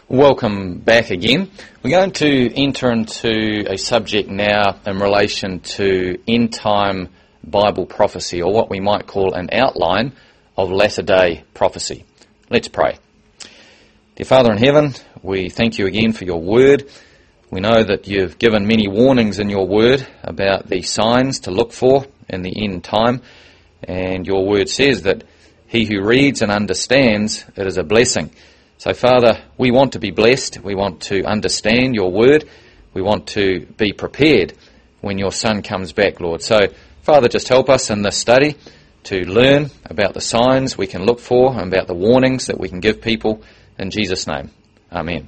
Welcome back again. We're going to enter into a subject now in relation to end-time Bible prophecy, or what we might call an outline of latter-day prophecy. Let's pray. Dear Father in heaven, we thank you again for your word. We know that you've given many warnings in your word about the signs to look for in the end time, and your word says that he who reads and understands, it is a blessing. So, Father, we want to be blessed. We want to understand your word. We want to be prepared when your Son comes back, Lord. So, Father, just help us in this study to learn about the signs we can look for and about the warnings that we can give people. In Jesus' name, Amen.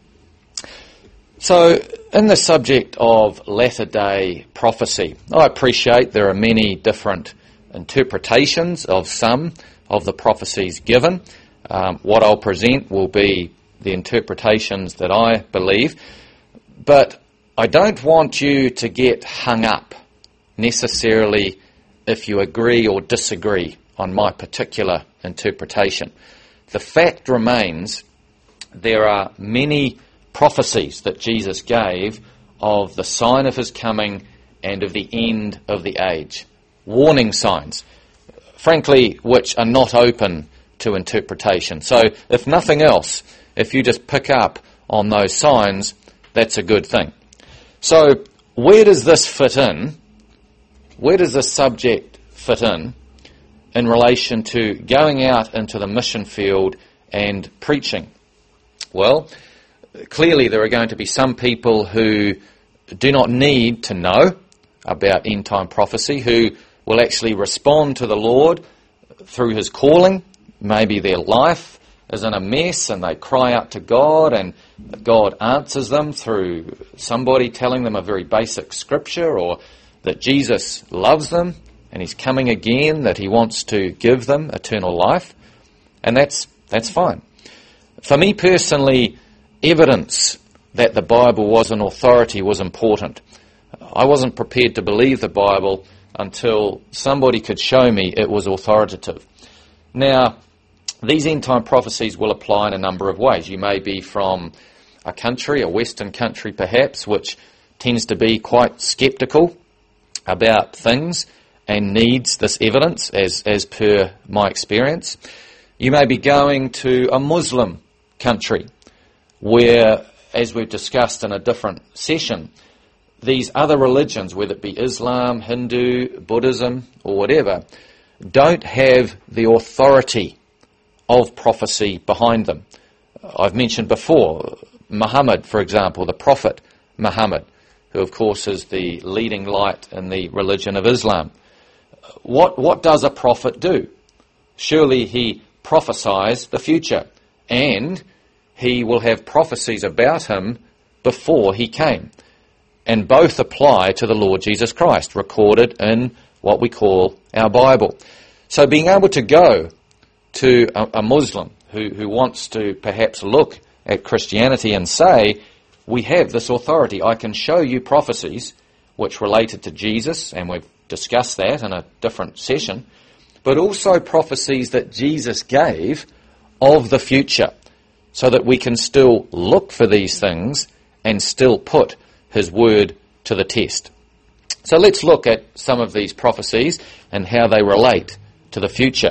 So, in the subject of latter-day prophecy, I appreciate there are many different interpretations of some of the prophecies given. What I'll present will be the interpretations that I believe, but I don't want you to get hung up necessarily if you agree or disagree on my particular interpretation. The fact remains there are many prophecies that Jesus gave of the sign of his coming and of the end of the age. Warning signs, frankly, which are not open to interpretation. So, if nothing else, if you just pick up on those signs, that's a good thing. So, where does this fit in? Where does this subject fit in relation to going out into the mission field and preaching? Well, clearly there are going to be some people who do not need to know about end-time prophecy, who will actually respond to the Lord through his calling. Maybe their life is in a mess and they cry out to God and God answers them through somebody telling them a very basic scripture, or that Jesus loves them and he's coming again, that he wants to give them eternal life. And that's fine. For me personally, evidence that the Bible was an authority was important. I wasn't prepared to believe the Bible until somebody could show me it was authoritative. Now, these end-time prophecies will apply in a number of ways. You may be from a country, a Western country perhaps, which tends to be quite sceptical about things and needs this evidence, as per my experience. You may be going to a Muslim country where, as we've discussed in a different session, these other religions, whether it be Islam, Hindu, Buddhism, or whatever, don't have the authority of prophecy behind them. I've mentioned before, Muhammad, for example, the Prophet Muhammad, who of course is the leading light in the religion of Islam. What does a prophet do? Surely he prophesies the future, and he will have prophecies about him before he came. And both apply to the Lord Jesus Christ, recorded in what we call our Bible. So being able to go to a Muslim who wants to perhaps look at Christianity and say, we have this authority, I can show you prophecies which related to Jesus, and we've discussed that in a different session, but also prophecies that Jesus gave of the future, so that we can still look for these things and still put his word to the test. So let's look at some of these prophecies and how they relate to the future.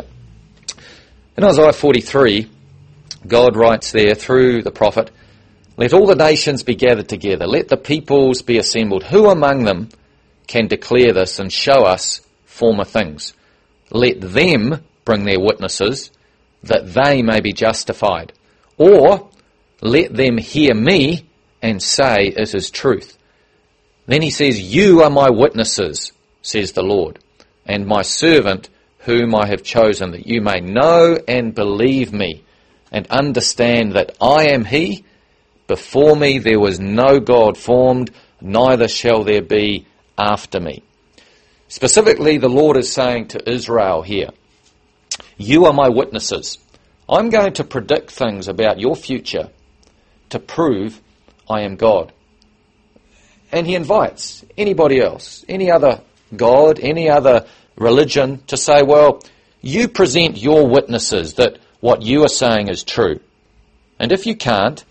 In Isaiah 43, God writes there through the prophet, "Let all the nations be gathered together, let the peoples be assembled. Who among them can declare this and show us former things? Let them bring their witnesses, that they may be justified. Or let them hear me and say it is truth." Then he says, "You are my witnesses, says the Lord, and my servant whom I have chosen, that you may know and believe me, and understand that I am he. Before me there was no God formed, neither shall there be after me." Specifically, the Lord is saying to Israel here, you are my witnesses. I'm going to predict things about your future to prove I am God. And he invites anybody else, any other God, any other religion, to say, well, you present your witnesses that what you are saying is true. And if you can't,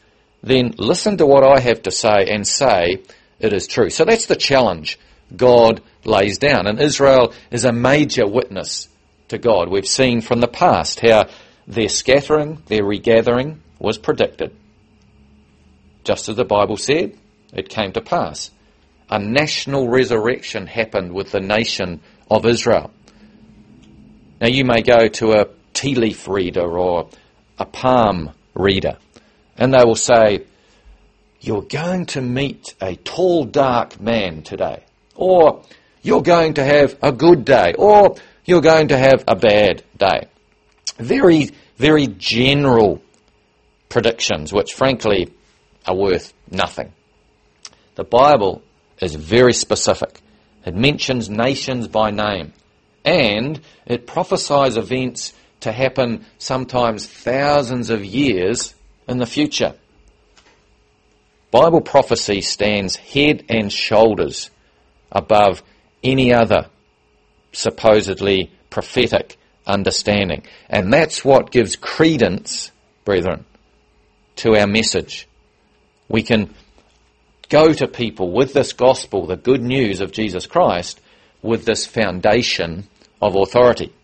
then listen to what I have to say and say it is true. So that's the challenge God lays down. And Israel is a major witness to God. We've seen from the past how their scattering, their regathering was predicted. Just as the Bible said, it came to pass. A national resurrection happened with the nation of Israel. Now you may go to a tea leaf reader or a palm reader, and they will say, you're going to meet a tall, dark man today, or you're going to have a good day, or you're going to have a bad day. Very, very general predictions, which frankly are worth nothing. The Bible is very specific. It mentions nations by name, and it prophesies events to happen sometimes thousands of years in the future. Bible prophecy stands head and shoulders above any other supposedly prophetic understanding. And that's what gives credence, brethren, to our message. We can go to people with this gospel, the good news of Jesus Christ, with this foundation of authority.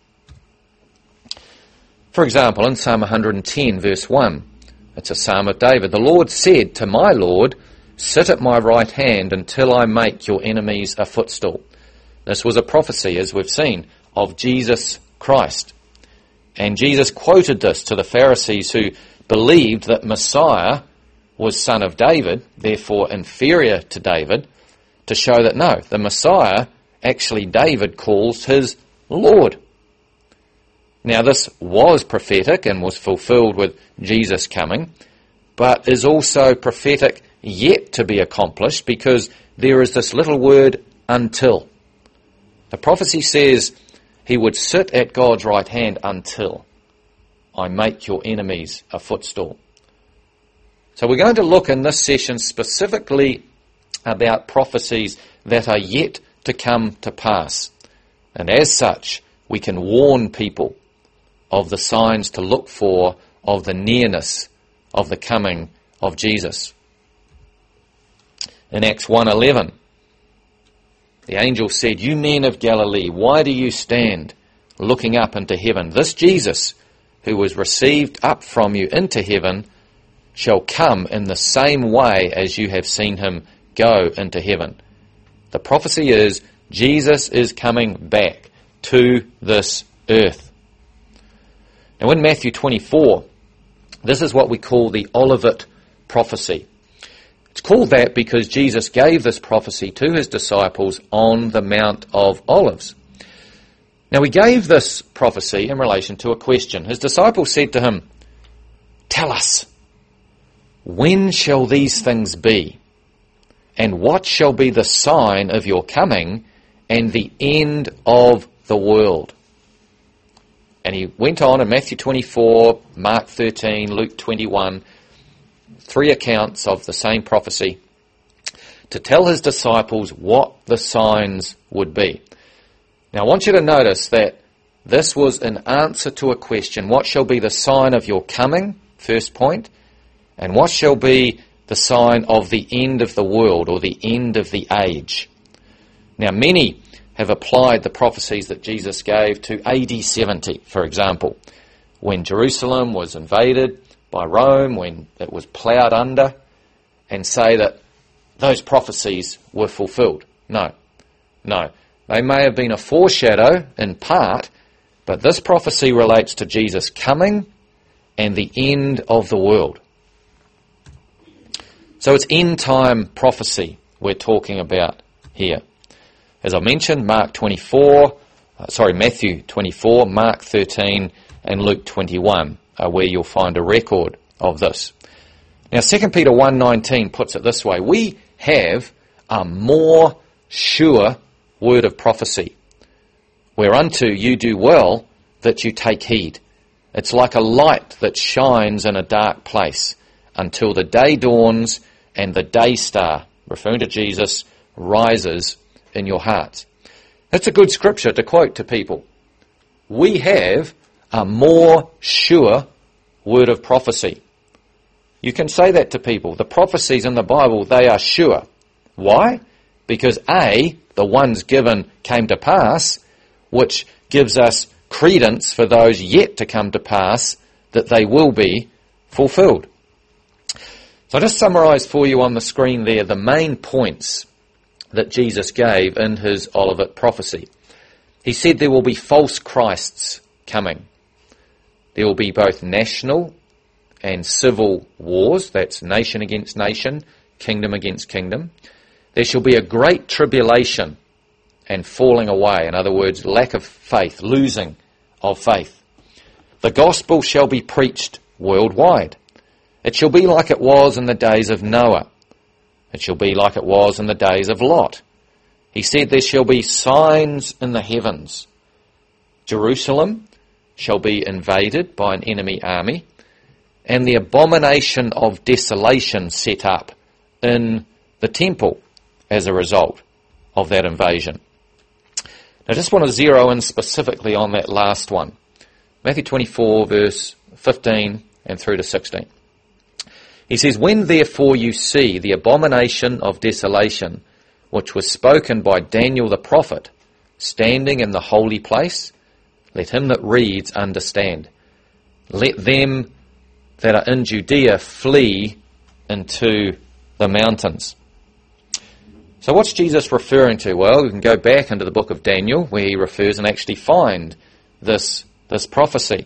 For example, in Psalm 110, verse 1, it's a psalm of David. The Lord said to my Lord, sit at my right hand until I make your enemies a footstool. This was a prophecy, as we've seen, of Jesus Christ. And Jesus quoted this to the Pharisees who believed that Messiah was son of David, therefore inferior to David, to show that no, the Messiah, actually David calls his Lord. Now this was prophetic and was fulfilled with Jesus coming, but is also prophetic yet to be accomplished because there is this little word, until. The prophecy says he would sit at God's right hand until I make your enemies a footstool. So we're going to look in this session specifically about prophecies that are yet to come to pass. And as such, we can warn people of the signs to look for of the nearness of the coming of Jesus. In Acts 1:11, the angel said, you men of Galilee, why do you stand looking up into heaven? This Jesus, who was received up from you into heaven, shall come in the same way as you have seen him go into heaven. The prophecy is Jesus is coming back to this earth. Now in Matthew 24, this is what we call the Olivet prophecy. It's called that because Jesus gave this prophecy to his disciples on the Mount of Olives. Now he gave this prophecy in relation to a question. His disciples said to him, tell us, when shall these things be? And what shall be the sign of your coming and the end of the world? And he went on in Matthew 24, Mark 13, Luke 21, 3 accounts of the same prophecy, to tell his disciples what the signs would be. Now I want you to notice that this was an answer to a question. What shall be the sign of your coming? First point. And what shall be the sign of the end of the world or the end of the age? Now many have applied the prophecies that Jesus gave to AD 70, for example, when Jerusalem was invaded by Rome, when it was ploughed under, and say that those prophecies were fulfilled. No. They may have been a foreshadow in part, but this prophecy relates to Jesus coming and the end of the world. So it's end-time prophecy we're talking about here. As I mentioned, Matthew 24, Mark 13, and Luke 21 are where you'll find a record of this. Now 2 Peter 1:19 puts it this way, we have a more sure word of prophecy, whereunto you do well that you take heed. It's like a light that shines in a dark place until the day dawns and the day star, referring to Jesus, rises in your hearts. That's a good scripture to quote to people. We have a more sure word of prophecy. You can say that to people. The prophecies in the Bible, they are sure. Why? Because A, the ones given came to pass, which gives us credence for those yet to come to pass, that they will be fulfilled. So I just summarised for you on the screen there the main points that Jesus gave in his Olivet prophecy. He said there will be false Christs coming. There will be both national and civil wars, that's nation against nation, kingdom against kingdom. There shall be a great tribulation and falling away, in other words, lack of faith, losing of faith. The gospel shall be preached worldwide. It shall be like it was in the days of Noah. It shall be like it was in the days of Lot. He said there shall be signs in the heavens. Jerusalem shall be invaded by an enemy army, and the abomination of desolation set up in the temple as a result of that invasion. Now I just want to zero in specifically on that last one. Matthew 24 verse 15 and through to 16. He says, "When therefore you see the abomination of desolation, which was spoken by Daniel the prophet, standing in the holy place, let him that reads understand. Let them that are in Judea flee into the mountains." So what's Jesus referring to? Well, we can go back into the book of Daniel where he refers and actually find this prophecy.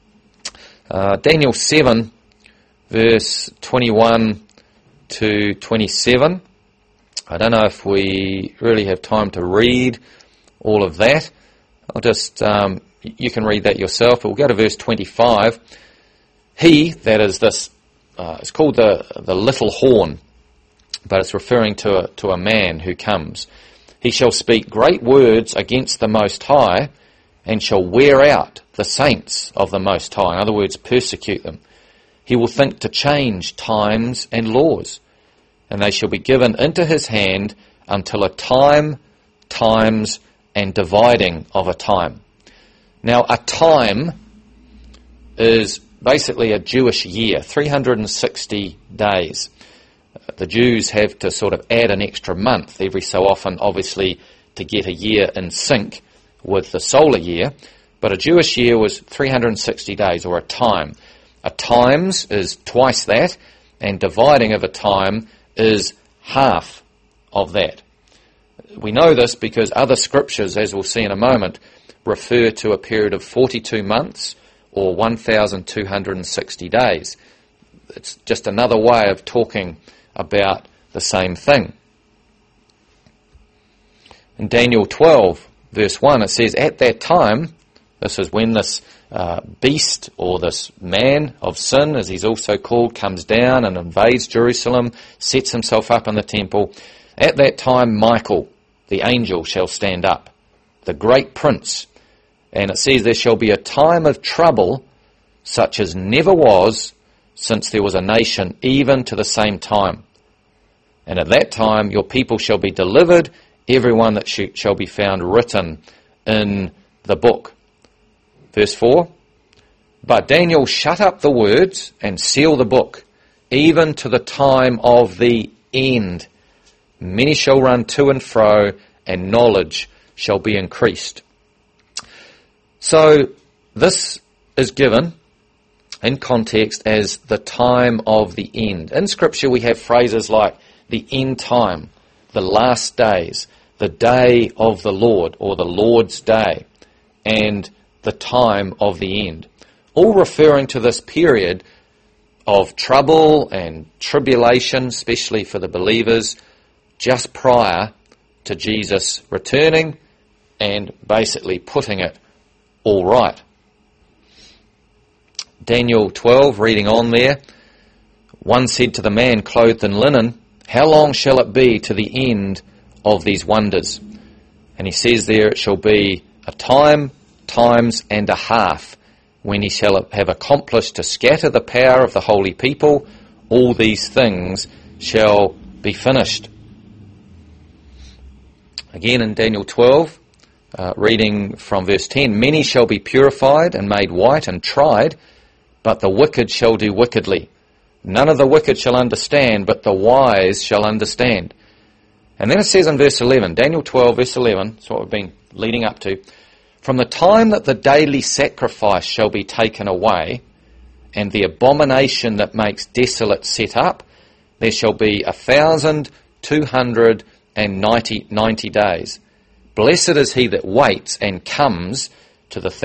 Daniel 7 verse 21 to 27. I don't know if we really have time to read all of that. I'll just, you can read that yourself, but we'll go to verse 25. He, that is this, it's called the little horn, but it's referring to a man who comes. He shall speak great words against the Most High, and shall wear out the saints of the Most High. In other words, persecute them. He will think to change times and laws, and they shall be given into his hand until a time, times, and dividing of a time. Now, a time is basically a Jewish year, 360 days. The Jews have to sort of add an extra month every so often, obviously, to get a year in sync with the solar year. But a Jewish year was 360 days, or a time. A times is twice that, and dividing of a time is half of that. We know this because other scriptures, as we'll see in a moment, refer to a period of 42 months or 1,260 days. It's just another way of talking about the same thing. In Daniel 12, verse 1, it says, "At that time," this is when this beast, or this man of sin, as he's also called, comes down and invades Jerusalem, sets himself up in the temple. "At that time Michael, the angel, shall stand up, the great prince." And it says, "There shall be a time of trouble such as never was since there was a nation, even to the same time. And at that time your people shall be delivered, everyone that shall be found written in the book." Verse 4, "But Daniel shut up the words and sealed the book, even to the time of the end. Many shall run to and fro, and knowledge shall be increased." So this is given in context as the time of the end. In Scripture we have phrases like the end time, the last days, the day of the Lord, or the Lord's day, and the time of the end, all referring to this period of trouble and tribulation, especially for the believers, just prior to Jesus returning and basically putting it all right. Daniel 12, reading on there, "One said to the man clothed in linen, How long shall it be to the end of these wonders?" And he says there, "It shall be a time, times, and a half, when he shall have accomplished to scatter the power of the holy people. All these things shall be finished." Again in Daniel 12, reading from verse 10, "Many shall be purified and made white and tried, but the wicked shall do wickedly. None of the wicked shall understand, but the wise shall understand. And then it says in verse 11, Daniel 12, verse 11, that's what we've been leading up to. From the time that the daily sacrifice shall be taken away, and the abomination that makes desolate set up, there shall be 1,290 days. Blessed is he that waits and comes to the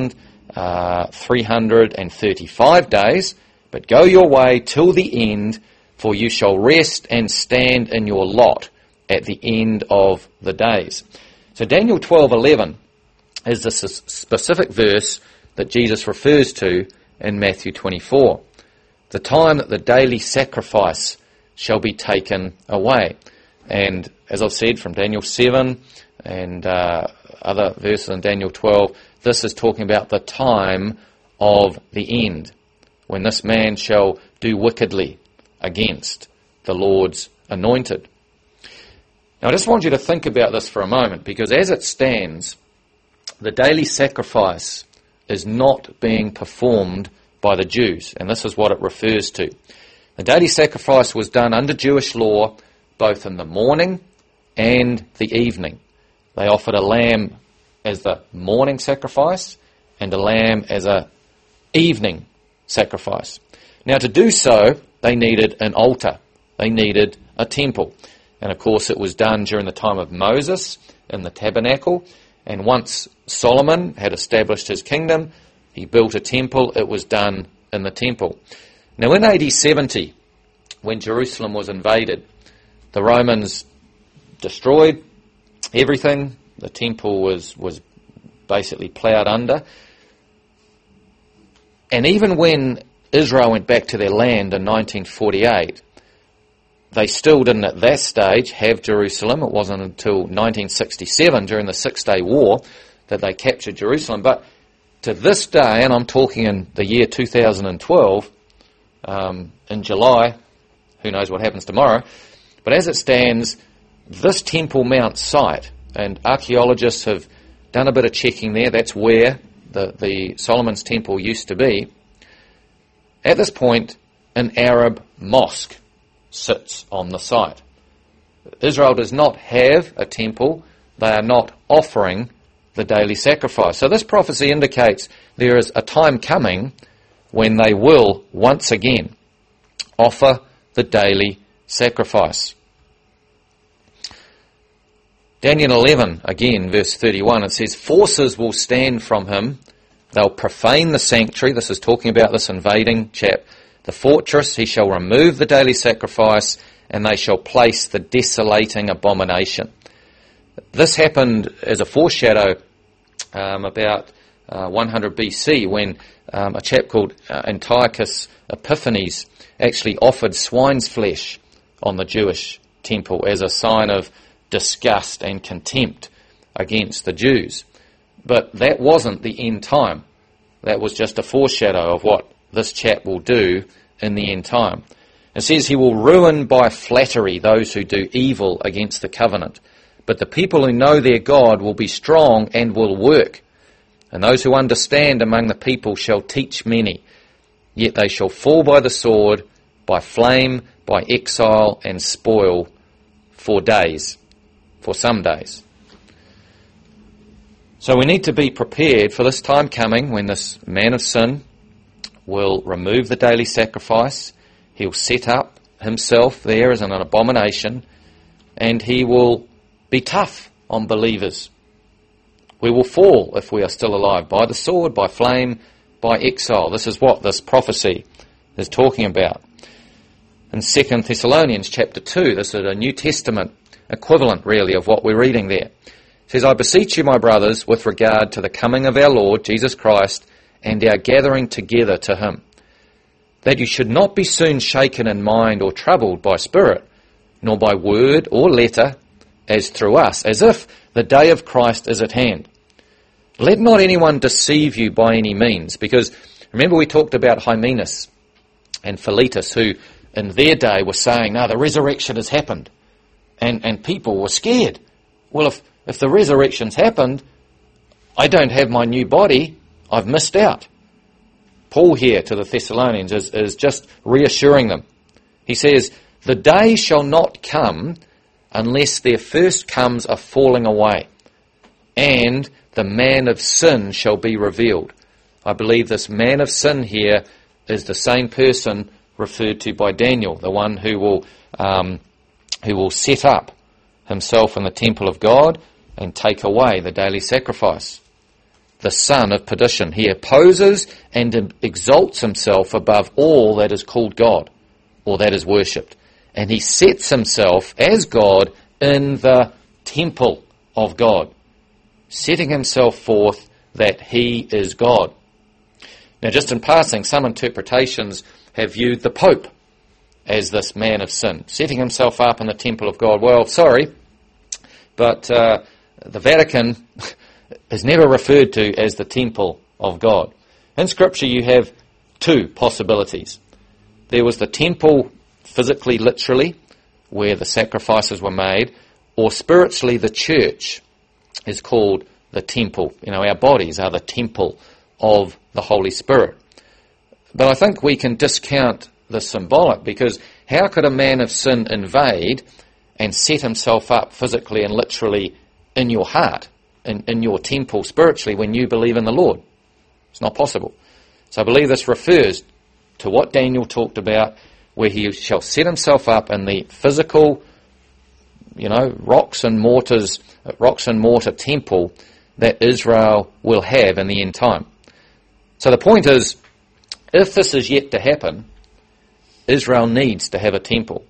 1,335 days, but go your way till the end, for you shall rest and stand in your lot at the end of the days. So Daniel 12:11 is the specific verse that Jesus refers to in Matthew 24. The time that the daily sacrifice shall be taken away. And as I've said, from Daniel 7 and other verses in Daniel 12, this is talking about the time of the end, when this man shall do wickedly against the Lord's anointed. Now I just want you to think about this for a moment, because as it stands, the daily sacrifice is not being performed by the Jews, and this is what it refers to. The daily sacrifice was done under Jewish law both in the morning and the evening. They offered a lamb as the morning sacrifice and a lamb as an evening sacrifice. Now to do so, they needed an altar. They needed a temple. And of course it was done during the time of Moses in the tabernacle. And once Solomon had established his kingdom, he built a temple. It was done in the temple. Now in AD 70, when Jerusalem was invaded, the Romans destroyed everything. The temple was basically ploughed under. And even when Israel went back to their land in 1948, they still didn't at that stage have Jerusalem. It wasn't until 1967, during the Six-Day War, that they captured Jerusalem. But to this day, and I'm talking in the year 2012, in July, who knows what happens tomorrow, but as it stands, this Temple Mount site, and archaeologists have done a bit of checking there, that's where the Solomon's Temple used to be. At this point, an Arab mosque sits on the site. Israel does not have a temple. They are not offering the daily sacrifice. So this prophecy indicates there is a time coming when they will once again offer the daily sacrifice. Daniel 11, again, verse 31, it says, forces will stand from him. They'll profane the sanctuary. This is talking about this invading chap. The fortress, he shall remove the daily sacrifice, and they shall place the desolating abomination. This happened as a foreshadow about 100 BC, when a chap called Antiochus Epiphanes actually offered swine's flesh on the Jewish temple as a sign of disgust and contempt against the Jews. But that wasn't the end time. That was just a foreshadow of what this chap will do in the end time. It says he will ruin by flattery those who do evil against the covenant. But the people who know their God will be strong and will work. And those who understand among the people shall teach many. Yet they shall fall by the sword, by flame, by exile and spoil for some days. So we need to be prepared for this time coming when this man of sin will remove the daily sacrifice. He'll set up himself there as an abomination, and he will be tough on believers. We will fall, if we are still alive, by the sword, by flame, by exile. This is what this prophecy is talking about. In 2 Thessalonians chapter 2, this is a New Testament equivalent, really, of what we're reading there. It says, I beseech you, my brothers, with regard to the coming of our Lord Jesus Christ and our gathering together to him, that you should not be soon shaken in mind or troubled by spirit, nor by word or letter, as through us, as if the day of Christ is at hand. Let not anyone deceive you by any means, because remember we talked about Hymenaeus and Philetus, who in their day were saying, no, the resurrection has happened. And people were scared. Well, if the resurrection's happened, I don't have my new body, I've missed out. Paul here to the Thessalonians is just reassuring them. He says, the day shall not come unless there first comes a falling away, and the man of sin shall be revealed. I believe this man of sin here is the same person referred to by Daniel, the one who will set up himself in the temple of God and take away the daily sacrifice. The son of perdition. He opposes and exalts himself above all that is called God, or that is worshipped. And he sets himself as God in the temple of God, setting himself forth that he is God. Now, just in passing, some interpretations have viewed the Pope as this man of sin, setting himself up in the temple of God. Well, sorry, but the Vatican is never referred to as the temple of God. In Scripture, you have two possibilities. There was the temple physically, literally, where the sacrifices were made, or spiritually, the church is called the temple. You know, our bodies are the temple of the Holy Spirit. But I think we can discount the symbolic, because how could a man of sin invade and set himself up physically and literally in your heart, in your temple spiritually, when you believe in the Lord? It's not possible. So I believe this refers to what Daniel talked about, where he shall set himself up in the physical, rocks and mortar temple that Israel will have in the end time. So the point is, if this is yet to happen, Israel needs to have a temple.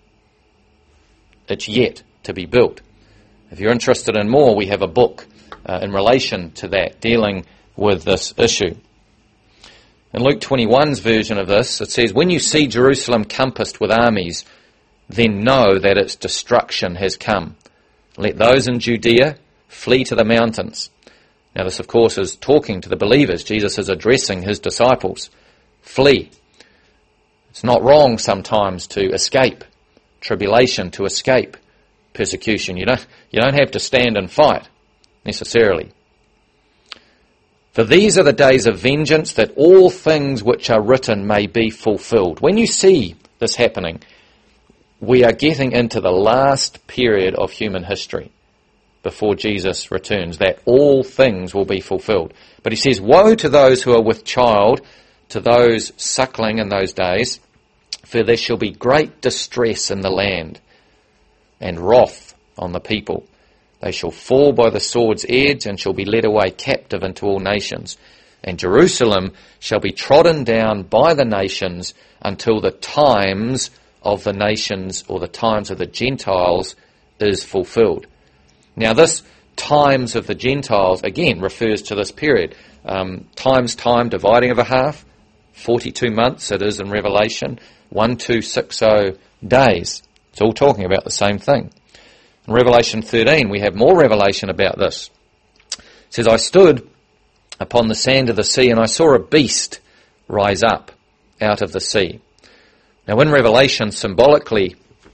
It's yet to be built. If you're interested in more, we have a book in relation to that, dealing with this issue. In Luke 21's version of this, it says, when you see Jerusalem compassed with armies, then know that its destruction has come. Let those in Judea flee to the mountains. Now this, of course, is talking to the believers. Jesus is addressing his disciples. Flee. It's not wrong sometimes to escape tribulation, to escape persecution. You don't have to stand and fight necessarily. For these are the days of vengeance, that all things which are written may be fulfilled. When you see this happening, we are getting into the last period of human history before Jesus returns, that all things will be fulfilled. But he says, woe to those who are with child, to those suckling in those days, for there shall be great distress in the land, and wrath on the people. They shall fall by the sword's edge, and shall be led away captive into all nations. And Jerusalem shall be trodden down by the nations until the times of the nations, or the times of the Gentiles, is fulfilled. Now this times of the Gentiles, again, refers to this period. Times time, dividing of a half, 42 months it is in Revelation, 1260 days. It's all talking about the same thing. In Revelation 13, we have more revelation about this. It says, I stood upon the sand of the sea, and I saw a beast rise up out of the sea. Now in Revelation, symbolically,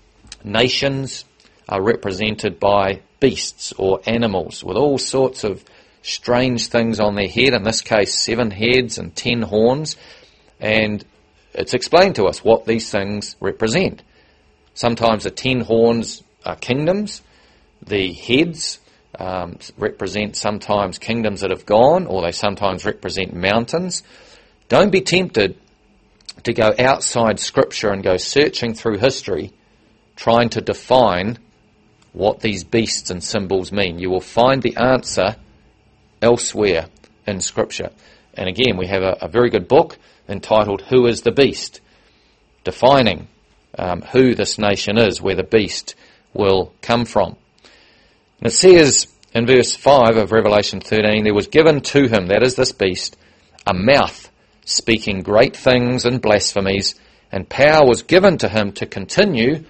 nations are represented by beasts or animals with all sorts of strange things on their head, in this case 7 heads and 10 horns, and it's explained to us what these things represent. Sometimes the 10 horns are kingdoms, the heads represent sometimes kingdoms that have gone, or they sometimes represent mountains. Don't be tempted to go outside Scripture and go searching through history trying to define what these beasts and symbols mean. You will find the answer elsewhere in Scripture. And again, we have a very good book entitled Who is the Beast? Defining who this nation is, where the beast will come from. And it says in verse 5 of Revelation 13, there was given to him, that is this beast, a mouth speaking great things and blasphemies, and power was given to him to continue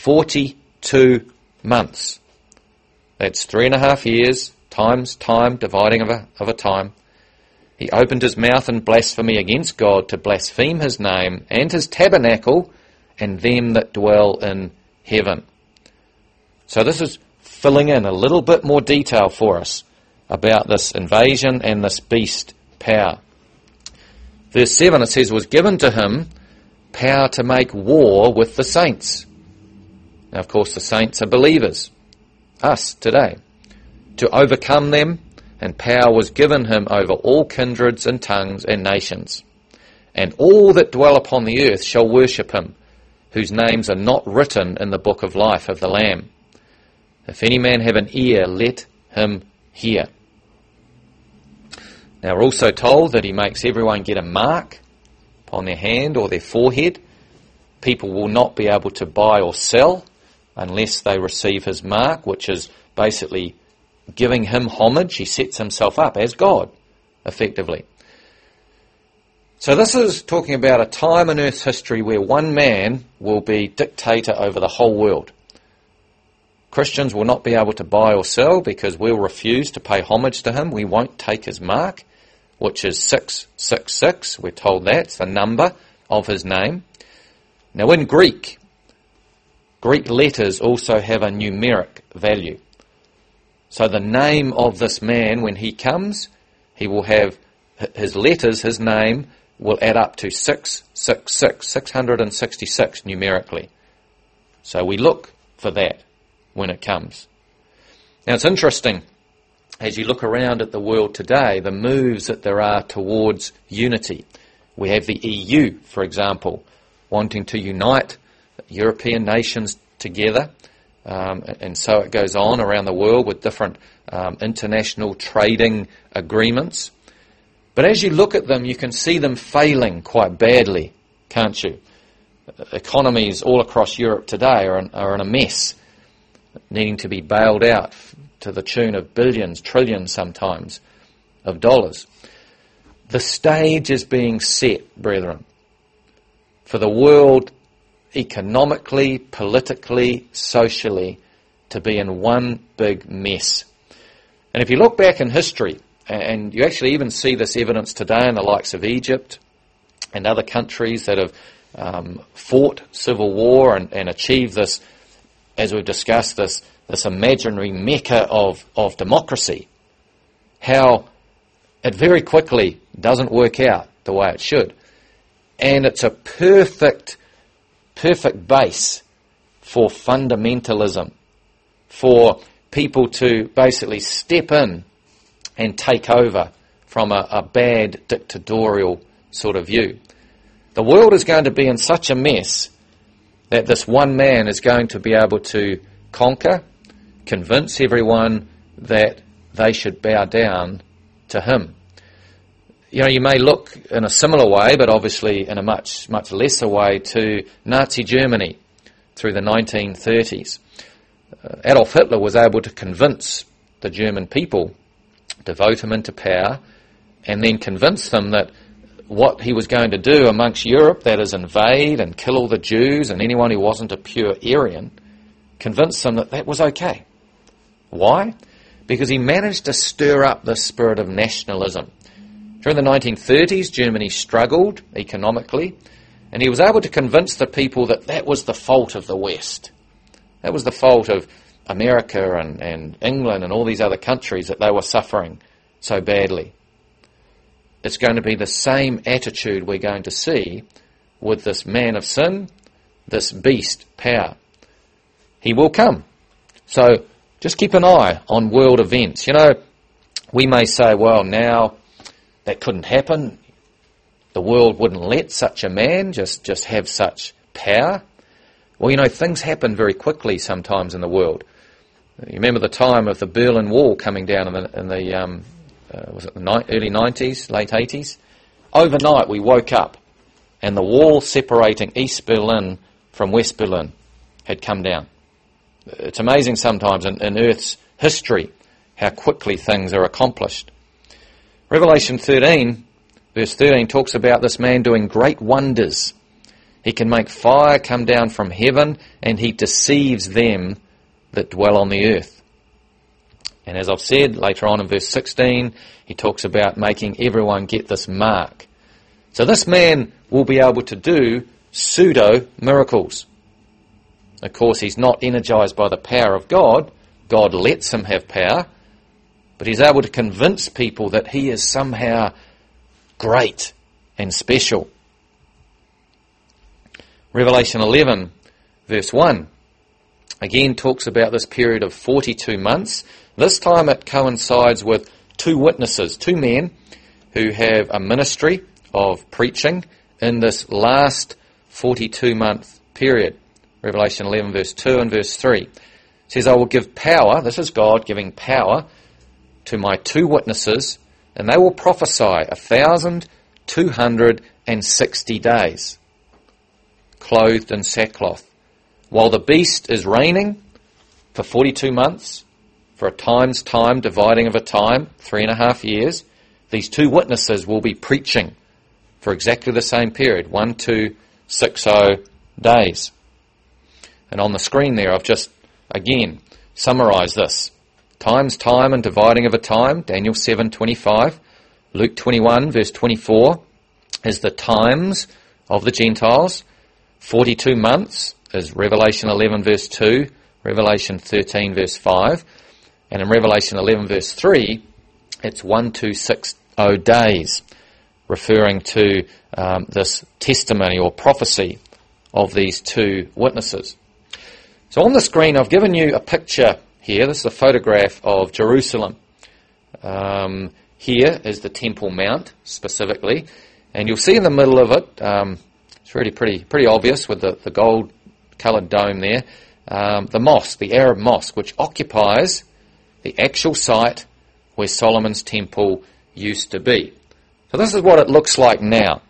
42 months. That's 3.5 years, times time, dividing of a time. He opened his mouth in blasphemy against God, to blaspheme his name and his tabernacle and them that dwell in heaven. So this is filling in a little bit more detail for us about this invasion and this beast power. Verse 7, it says, was given to him power to make war with the saints. Now, of course, the saints are believers, us today, to overcome them, and power was given him over all kindreds and tongues and nations. And all that dwell upon the earth shall worship him, whose names are not written in the book of life of the Lamb. If any man have an ear, let him hear. Now we're also told that he makes everyone get a mark upon their hand or their forehead. People will not be able to buy or sell unless they receive his mark, which is basically giving him homage. He sets himself up as God, effectively. So this is talking about a time in Earth's history where one man will be dictator over the whole world. Christians will not be able to buy or sell because we'll refuse to pay homage to him. We won't take his mark, which is 666. We're told that's the number of his name. Now in Greek letters also have a numeric value. So the name of this man, when he comes, he will have his letters, his name, will add up to 666 numerically. So we look for that when it comes. Now it's interesting, as you look around at the world today, the moves that there are towards unity. We have the EU, for example, wanting to unite European nations together, and so it goes on around the world with different international trading agreements. But as you look at them, you can see them failing quite badly, can't you? Economies all across Europe today are in a mess, needing to be bailed out to the tune of billions, trillions sometimes, of dollars. The stage is being set, brethren, for the world economically, politically, socially, to be in one big mess. And if you look back in history, and you actually even see this evidence today in the likes of Egypt and other countries that have fought civil war and achieved this, as we've discussed, this imaginary mecca of democracy, how it very quickly doesn't work out the way it should. And it's a perfect base for fundamentalism, for people to basically step in and take over from a bad dictatorial sort of view. The world is going to be in such a mess that this one man is going to be able to conquer, convince everyone that they should bow down to him. You know, you may look in a similar way, but obviously in a much, much lesser way, to Nazi Germany through the 1930s. Adolf Hitler was able to convince the German people to vote him into power, and then convince them that what he was going to do amongst Europe, that is invade and kill all the Jews and anyone who wasn't a pure Aryan, convince them that that was okay. Why? Because he managed to stir up the spirit of nationalism. During the 1930s, Germany struggled economically, and he was able to convince the people that that was the fault of the West. That was the fault of America and England and all these other countries, that they were suffering so badly. It's going to be the same attitude we're going to see with this man of sin, this beast power. He will come. So just keep an eye on world events. You know, we may say, well, now that couldn't happen. The world wouldn't let such a man just have such power. Well, you know, things happen very quickly sometimes in the world. You remember the time of the Berlin Wall coming down in the early 90s, late 80s? Overnight we woke up and the wall separating East Berlin from West Berlin had come down. It's amazing sometimes in Earth's history how quickly things are accomplished. Revelation 13, verse 13, talks about this man doing great wonders. He can make fire come down from heaven, and he deceives them that dwell on the earth. And as I've said, later on in verse 16, he talks about making everyone get this mark. So this man will be able to do pseudo-miracles. Of course, he's not energized by the power of God. God lets him have power. But he's able to convince people that he is somehow great and special. Revelation 11, verse 1, again talks about this period of 42 months. This time it coincides with two witnesses, two men who have a ministry of preaching in this last 42-month period. Revelation 11, verse 2 and verse 3. It says, I will give power, this is God giving power, to my two witnesses, and they will prophesy 1,260 days, clothed in sackcloth, while the beast is reigning for 42 months, for a time's time, dividing of a time, 3.5 years. These two witnesses will be preaching for exactly the same period, 1,260 days. And on the screen there, I've just, again, summarised this. Times time and dividing of a time, Daniel 7:25. Luke 21, verse 24, is the times of the Gentiles. 42 months is Revelation 11, verse 2, Revelation 13, verse 5. And in Revelation 11, verse 3, it's 1,260 days, referring to this testimony or prophecy of these two witnesses. So on the screen, I've given you a picture here. This is a photograph of Jerusalem. Here is the Temple Mount, specifically. And you'll see in the middle of it, it's really pretty obvious with the gold-coloured dome there, the mosque, the Arab mosque, which occupies the actual site where Solomon's temple used to be. So this is what it looks like now.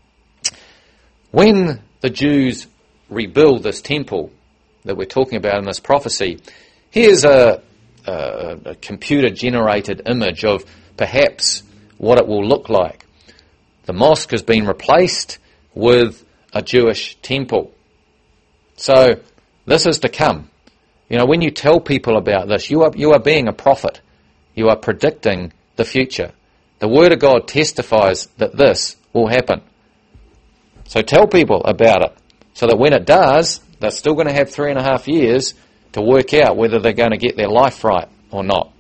When the Jews rebuild this temple that we're talking about in this prophecy, here's a computer-generated image of perhaps what it will look like. The mosque has been replaced with a Jewish temple. So this is to come. You know, when you tell people about this, you are being a prophet. You are predicting the future. The Word of God testifies that this will happen. So tell people about it, so that when it does, they're still going to have 3.5 years to work out whether they're going to get their life right or not.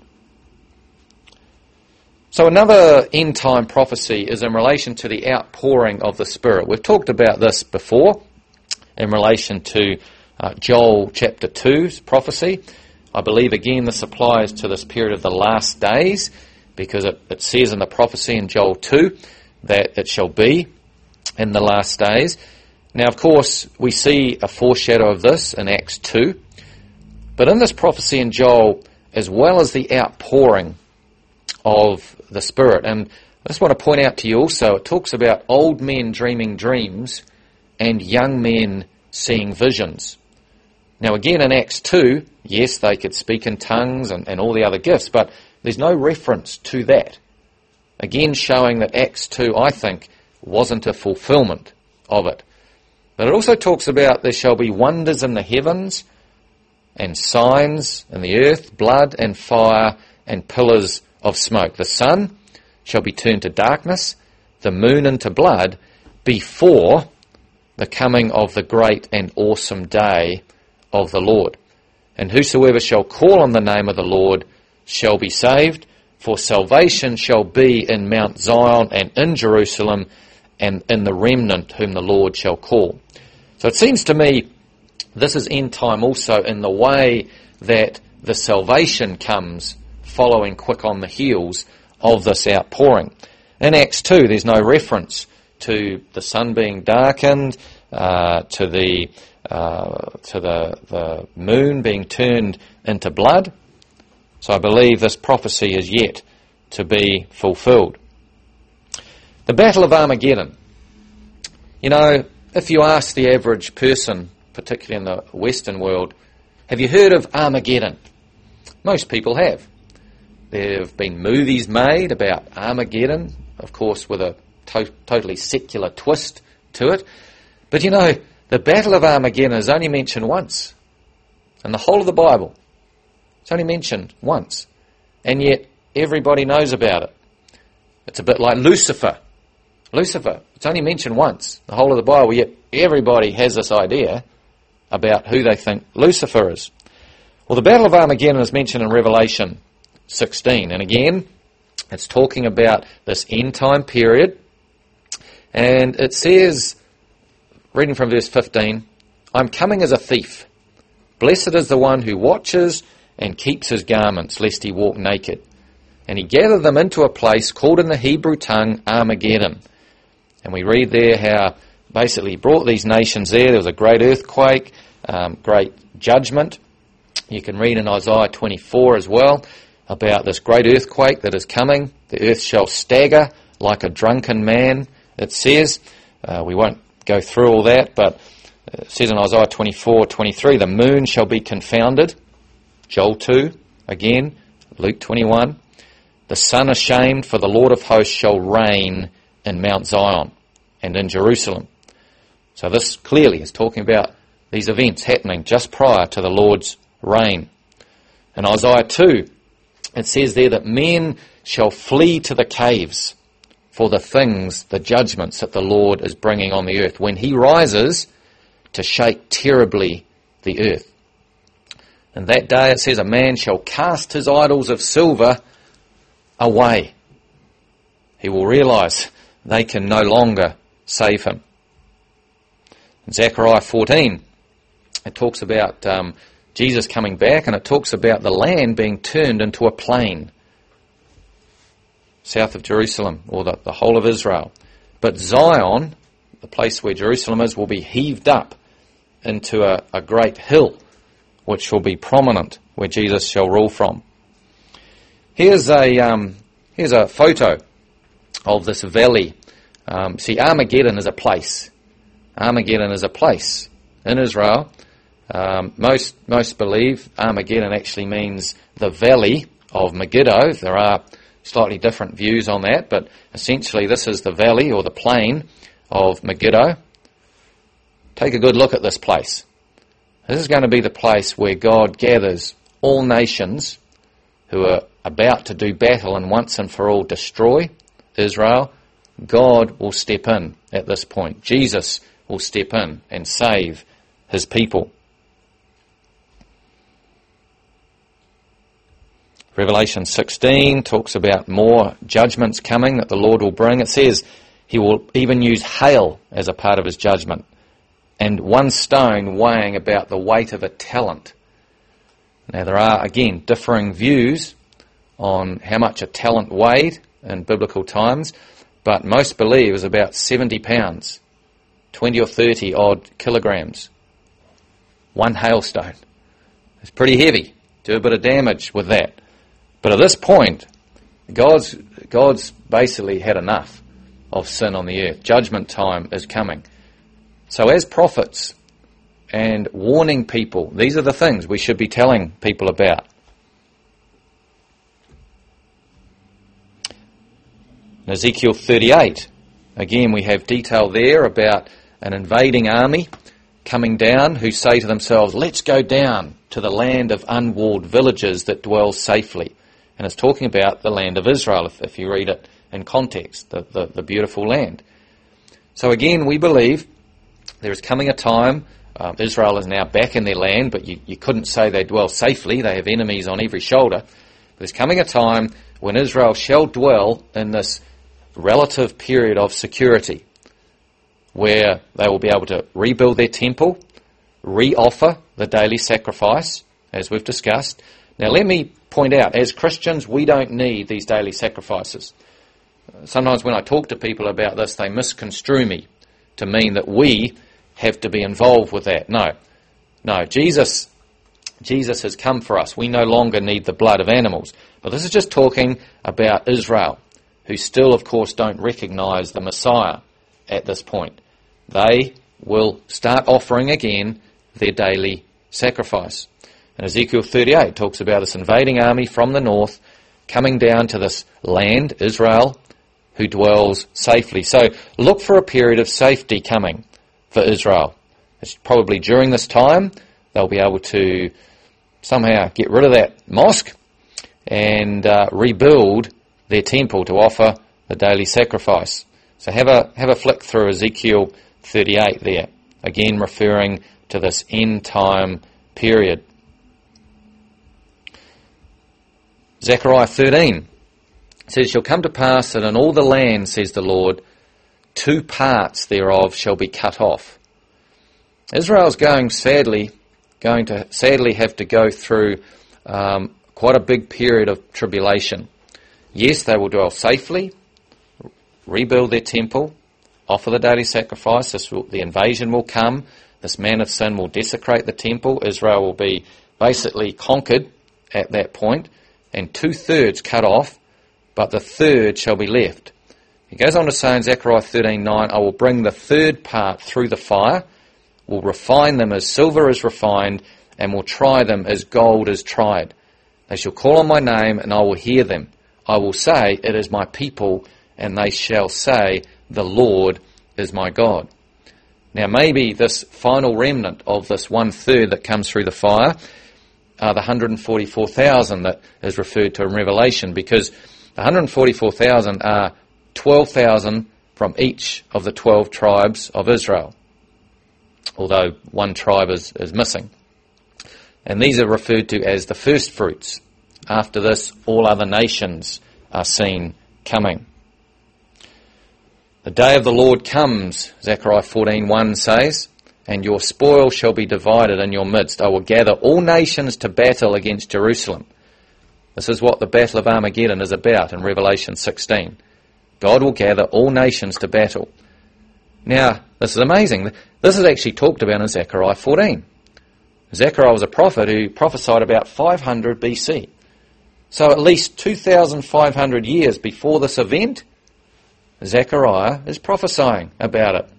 So another end-time prophecy is in relation to the outpouring of the Spirit. We've talked about this before in relation to Joel chapter 2's prophecy. I believe again this applies to this period of the last days, because it says in the prophecy in Joel 2 that it shall be in the last days. Now, of course, we see a foreshadow of this in Acts 2. But in this prophecy in Joel, as well as the outpouring of the Spirit, and I just want to point out to you also, it talks about old men dreaming dreams and young men seeing visions. Now again in Acts 2, yes, they could speak in tongues and all the other gifts, but there's no reference to that. Again showing that Acts 2, I think, wasn't a fulfillment of it. But it also talks about there shall be wonders in the heavens and signs in the earth, blood and fire and pillars of smoke. The sun shall be turned to darkness, the moon into blood, before the coming of the great and awesome day of the Lord. And whosoever shall call on the name of the Lord shall be saved, for salvation shall be in Mount Zion and in Jerusalem and in the remnant whom the Lord shall call. So it seems to me this is end time also in the way that the salvation comes following quick on the heels of this outpouring. In Acts 2, there's no reference to the sun being darkened, to the moon being turned into blood. So I believe this prophecy is yet to be fulfilled. The Battle of Armageddon. You know, if you ask the average person, particularly in the Western world, have you heard of Armageddon? Most people have. There have been movies made about Armageddon, of course with a totally secular twist to it. But you know, the Battle of Armageddon is only mentioned once in the whole of the Bible. It's only mentioned once. And yet everybody knows about it. It's a bit like Lucifer. Lucifer, it's only mentioned once, the whole of the Bible, yet everybody has this idea about who they think Lucifer is. Well, the Battle of Armageddon is mentioned in Revelation 16, and again, it's talking about this end time period, And it says, reading from verse 15, I'm coming as a thief. Blessed is the one who watches and keeps his garments, lest he walk naked. And he gathered them into a place called in the Hebrew tongue Armageddon. And we read there how basically he brought these nations there. There was a great earthquake, great judgment. You can read in Isaiah 24 as well about this great earthquake that is coming. The earth shall stagger like a drunken man, it says. We won't go through all that, but it says in Isaiah 24:23, the moon shall be confounded. Joel 2, again, Luke 21. The sun ashamed, for the Lord of hosts shall reign in Mount Zion and in Jerusalem. So this clearly is talking about these events happening just prior to the Lord's reign. In Isaiah 2, it says there that men shall flee to the caves for the things, the judgments that the Lord is bringing on the earth when he rises to shake terribly the earth. And that day it says a man shall cast his idols of silver away. He will realise they can no longer save him. In Zechariah 14, it talks about Jesus coming back, and it talks about the land being turned into a plain south of Jerusalem, or the whole of Israel. But Zion, the place where Jerusalem is, will be heaved up into a great hill, which will be prominent, where Jesus shall rule from. Here's a photo of this valley. See, Armageddon is a place. Armageddon is a place in Israel. Most believe Armageddon actually means the valley of Megiddo. There are slightly different views on that, but essentially this is the valley or the plain of Megiddo. Take a good look at this place. This is going to be the place where God gathers all nations who are about to do battle and once and for all destroy Israel. God will step in at this point. Jesus will step in and save his people. Revelation 16 talks about more judgments coming that the Lord will bring. It says he will even use hail as a part of his judgment, and one stone weighing about the weight of a talent. Now there are, again, differing views on how much a talent weighed in biblical times, but most believe is about 70 pounds, 20 or 30 odd kilograms. One hailstone. It's pretty heavy. Do a bit of damage with that. But at this point, God's basically had enough of sin on the earth. Judgment time is coming. So as prophets and warning people, these are the things we should be telling people about. In Ezekiel 38, again we have detail there about an invading army coming down who say to themselves, let's go down to the land of unwalled villages that dwell safely. And it's talking about the land of Israel, if you read it in context, the beautiful land. So again, we believe there is coming a time, Israel is now back in their land, but you couldn't say they dwell safely. They have enemies on every shoulder. There's coming a time when Israel shall dwell in this relative period of security, where they will be able to rebuild their temple, re-offer the daily sacrifice, as we've discussed. Now let me point out, as Christians, we don't need these daily sacrifices. Sometimes when I talk to people about this, they misconstrue me to mean that we have to be involved with that. No, Jesus has come for us. We no longer need the blood of animals. But this is just talking about Israel, who still, of course, don't recognise the Messiah at this point. They will start offering again their daily sacrifice. And Ezekiel 38 talks about this invading army from the north coming down to this land, Israel, who dwells safely. So look for a period of safety coming for Israel. It's probably during this time they'll be able to somehow get rid of that mosque and rebuild their temple to offer the daily sacrifice. So have a flick through Ezekiel 38 there, again referring to this end time period. Zechariah 13 says, "Shall come to pass that in all the land, says the Lord, 2 parts thereof shall be cut off. Israel's going to sadly have to go through quite a big period of tribulation. Yes, they will dwell safely, rebuild their temple, offer the daily sacrifice. The invasion will come. This man of sin will desecrate the temple. Israel will be basically conquered at that point, and 2/3 cut off, but the third shall be left. He goes on to say in Zechariah 13:9, I will bring the third part through the fire, will refine them as silver is refined, and will try them as gold is tried. They shall call on my name, and I will hear them. I will say, it is my people, and they shall say, the Lord is my God. Now maybe this final remnant of this 1/3 that comes through the fire are the 144,000 that is referred to in Revelation, because the 144,000 are 12,000 from each of the 12 tribes of Israel, although one tribe is missing. And these are referred to as the first fruits. After this, all other nations are seen coming. The day of the Lord comes, Zechariah 14:1 says, and your spoil shall be divided in your midst. I will gather all nations to battle against Jerusalem. This is what the Battle of Armageddon is about in Revelation 16. God will gather all nations to battle. Now, this is amazing. This is actually talked about in Zechariah 14. Zechariah was a prophet who prophesied about 500 BC. So at least 2,500 years before this event, Zechariah is prophesying about it.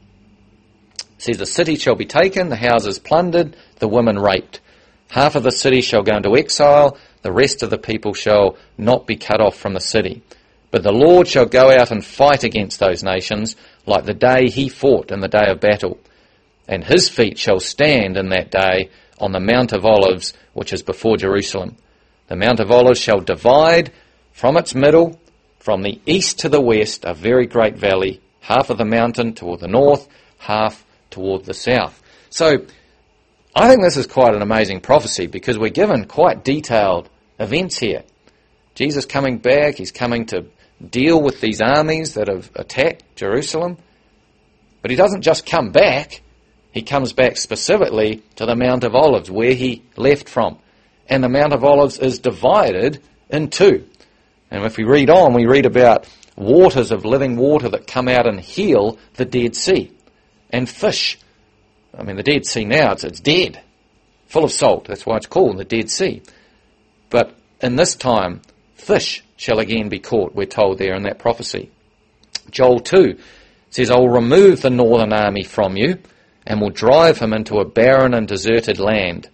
It says, the city shall be taken, the houses plundered, the women raped. Half of the city shall go into exile, the rest of the people shall not be cut off from the city. But the Lord shall go out and fight against those nations, like the day he fought in the day of battle. And his feet shall stand in that day on the Mount of Olives, which is before Jerusalem. The Mount of Olives shall divide from its middle, from the east to the west, a very great valley, half of the mountain toward the north, half toward the south. So I think this is quite an amazing prophecy, because we're given quite detailed events here. Jesus coming back, he's coming to deal with these armies that have attacked Jerusalem. But he doesn't just come back, he comes back specifically to the Mount of Olives, where he left from. And the Mount of Olives is divided in two. And if we read on, we read about waters of living water that come out and heal the Dead Sea. And fish. I mean, the Dead Sea now, it's dead, full of salt. That's why it's called the Dead Sea. But in this time, fish shall again be caught, we're told there in that prophecy. Joel 2 says, I will remove the northern army from you, and will drive him into a barren and deserted land.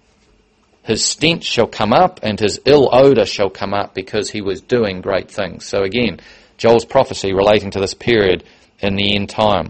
His stench shall come up, and his ill odour shall come up, because he was doing great things. So again, Joel's prophecy relating to this period in the end time.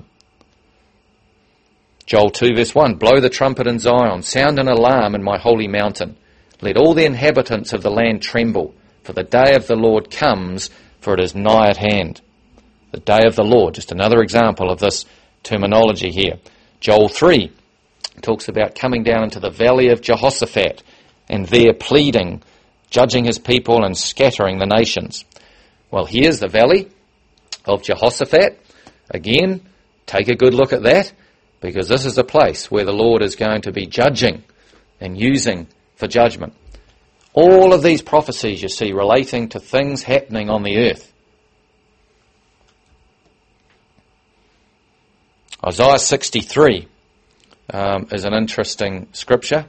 Joel 2 verse 1, blow the trumpet in Zion, sound an alarm in my holy mountain. Let all the inhabitants of the land tremble, for the day of the Lord comes, for it is nigh at hand. The day of the Lord, just another example of this terminology here. Joel 3 talks about coming down into the valley of Jehoshaphat, and there pleading, judging his people and scattering the nations. Well, here's the valley of Jehoshaphat. Again, take a good look at that, because this is the place where the Lord is going to be judging and using for judgment. All of these prophecies, you see, relating to things happening on the earth. Isaiah 63 is an interesting scripture.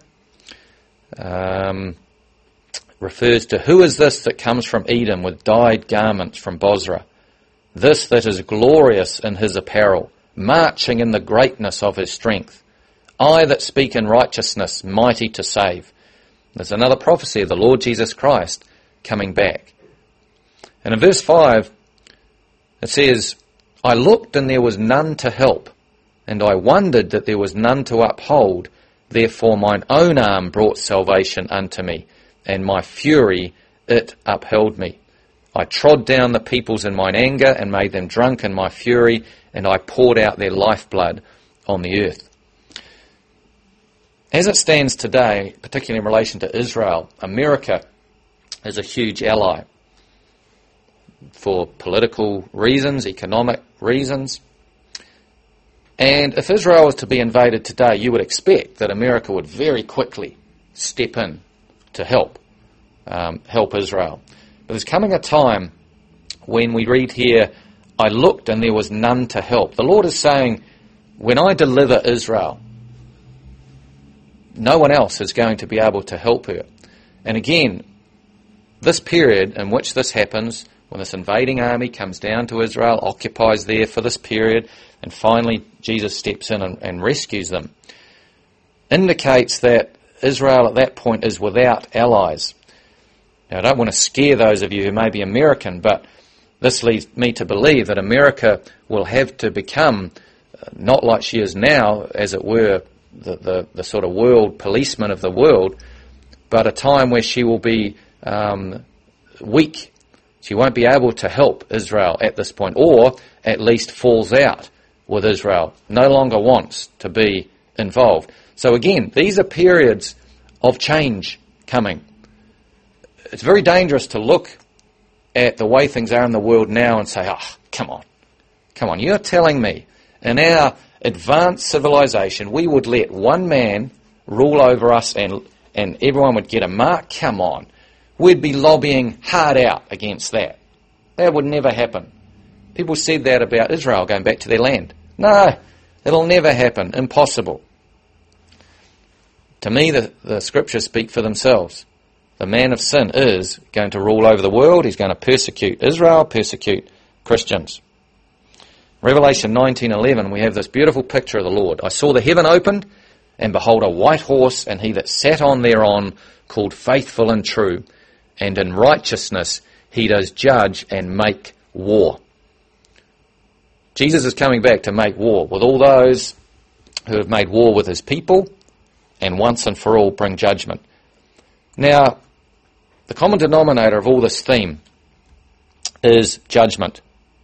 Refers to, who is this that comes from Edom with dyed garments from Bozrah? This that is glorious in his apparel, marching in the greatness of his strength. I that speak in righteousness, mighty to save. There's another prophecy of the Lord Jesus Christ coming back. And in verse 5, it says, I looked and there was none to help, and I wondered that there was none to uphold. Therefore mine own arm brought salvation unto me, and my fury it upheld me. I trod down the peoples in mine anger, and made them drunk in my fury, and I poured out their lifeblood on the earth. As it stands today, particularly in relation to Israel, America is a huge ally for political reasons, economic reasons. And if Israel was to be invaded today, you would expect that America would very quickly step in to help Israel. But there's coming a time when we read here, I looked and there was none to help. The Lord is saying, when I deliver Israel, no one else is going to be able to help her. And again, this period in which this happens, when this invading army comes down to Israel, occupies there for this period, and finally Jesus steps in and rescues them, indicates that Israel at that point is without allies. Now, I don't want to scare those of you who may be American, but this leads me to believe that America will have to become, not like she is now, as it were, the sort of world policeman of the world, but a time where she will be weak. She won't be able to help Israel at this point, or at least falls out with Israel, no longer wants to be involved. So again, these are periods of change coming. It's very dangerous to look at the way things are in the world now and say, oh, come on, you're telling me in our advanced civilization we would let one man rule over us and everyone would get a mark? Come on. We'd be lobbying hard out against that. That would never happen. People said that about Israel going back to their land. No, it'll never happen. Impossible. To me, the scriptures speak for themselves. The man of sin is going to rule over the world. He's going to persecute Israel, persecute Christians. Revelation 19:11, we have this beautiful picture of the Lord. I saw the heaven opened, and behold a white horse, and he that sat on thereon, called Faithful and True, and in righteousness he does judge and make war. Jesus is coming back to make war with all those who have made war with his people, and once and for all bring judgment. Now, the common denominator of all this theme is judgment.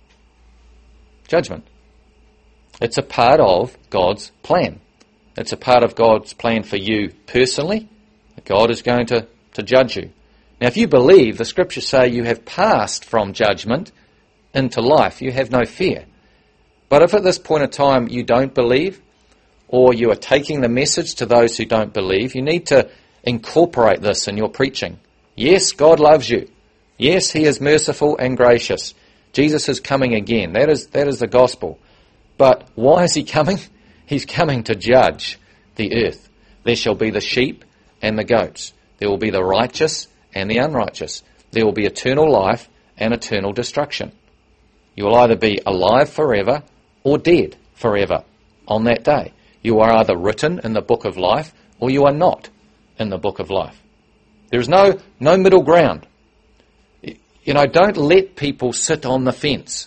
Judgment. It's a part of God's plan. It's a part of God's plan for you personally. God is going to judge you. Now, if you believe, the scriptures say you have passed from judgment into life. You have no fear. But if at this point in time you don't believe, or you are taking the message to those who don't believe, you need to incorporate this in your preaching. Yes, God loves you. Yes, he is merciful and gracious. Jesus is coming again. That is the gospel. But why is he coming? He's coming to judge the earth. There shall be the sheep and the goats. There will be the righteous and the unrighteous. There will be eternal life and eternal destruction. You will either be alive forever or dead forever on that day. You are either written in the book of life or you are not in the book of life. There is no middle ground. You know, don't let people sit on the fence.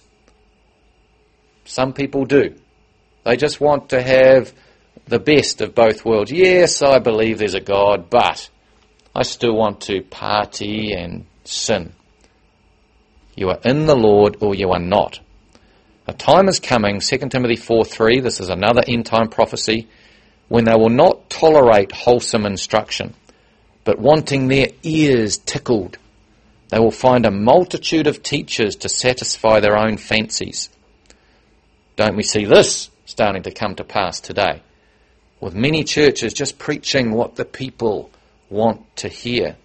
Some people do. They just want to have the best of both worlds. Yes, I believe there's a God, but I still want to party and sin. You are in the Lord or you are not. A time is coming, 2 Timothy 4:3, this is another end-time prophecy, when they will not tolerate wholesome instruction, but wanting their ears tickled, they will find a multitude of teachers to satisfy their own fancies. Don't we see this starting to come to pass today? With many churches just preaching what the people want to hear.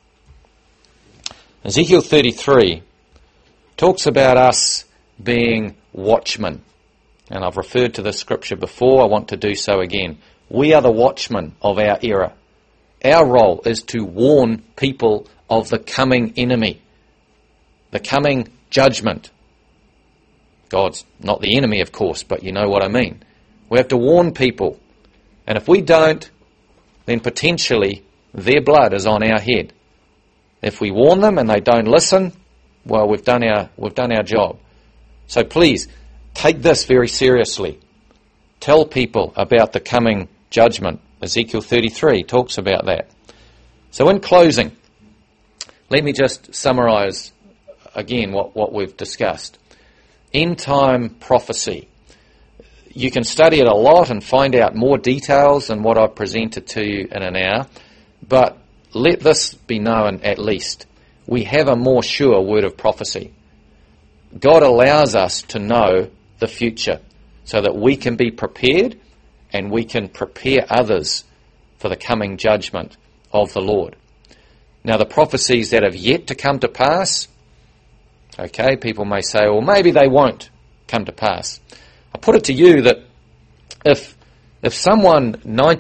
Ezekiel 33 talks about us being watchmen. And I've referred to this scripture before, I want to do so again. We are the watchmen of our era. Our role is to warn people of the coming enemy, the coming judgment. God's not the enemy, of course, but you know what I mean. We have to warn people. And if we don't, then potentially their blood is on our head. If we warn them and they don't listen, well, we've done our job. So please, take this very seriously. Tell people about the coming judgment. Ezekiel 33 talks about that. So in closing, let me just summarise again what we've discussed. End-time prophecy. You can study it a lot and find out more details than what I've presented to you in an hour, but let this be known at least. We have a more sure word of prophecy. God allows us to know the future so that we can be prepared and we can prepare others for the coming judgment of the Lord. Now, the prophecies that have yet to come to pass, okay, people may say, well, maybe they won't come to pass. I put it to you that if someone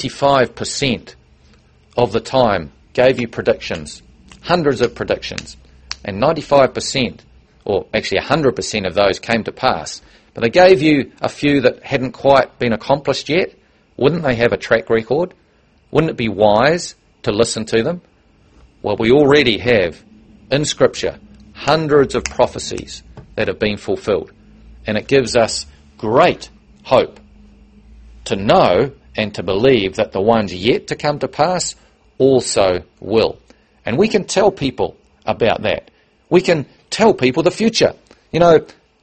95% of the time gave you predictions, hundreds of predictions, and 95%, or actually 100% of those came to pass, but they gave you a few that hadn't quite been accomplished yet, wouldn't they have a track record? Wouldn't it be wise to listen to them? Well, we already have, in Scripture, hundreds of prophecies that have been fulfilled. And it gives us great hope to know and to believe that the ones yet to come to pass also will. And we can tell people about that. We can tell people the future. You know,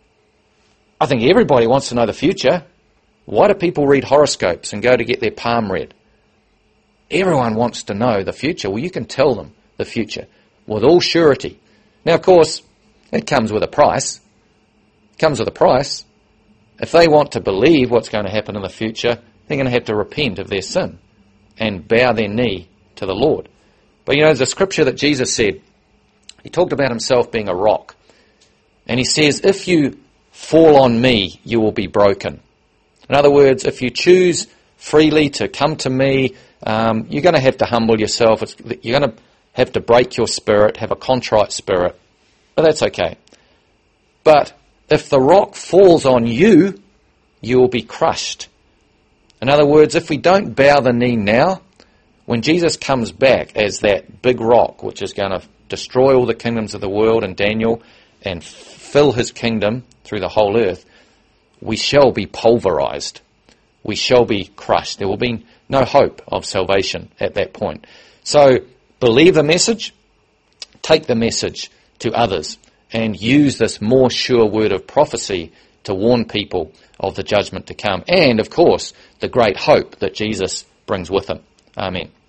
I think everybody wants to know the future. Why do people read horoscopes and go to get their palm read? Everyone wants to know the future. Well, you can tell them the future with all surety. Now, of course, it comes with a price. It comes with a price. If they want to believe what's going to happen in the future, they're going to have to repent of their sin and bow their knee to the Lord. But you know, there's a scripture that Jesus said. He talked about himself being a rock. And he says, if you fall on me, you will be broken. In other words, if you choose freely to come to me, you're going to have to humble yourself. You're going to have to break your spirit, have a contrite spirit. But that's okay. But if the rock falls on you, you will be crushed. In other words, if we don't bow the knee now, when Jesus comes back as that big rock, which is going to destroy all the kingdoms of the world in Daniel and fill his kingdom through the whole earth, we shall be pulverized. We shall be crushed. There will be no hope of salvation at that point. So believe the message, take the message to others, and use this more sure word of prophecy to warn people of the judgment to come. And, of course, the great hope that Jesus brings with him. Amen.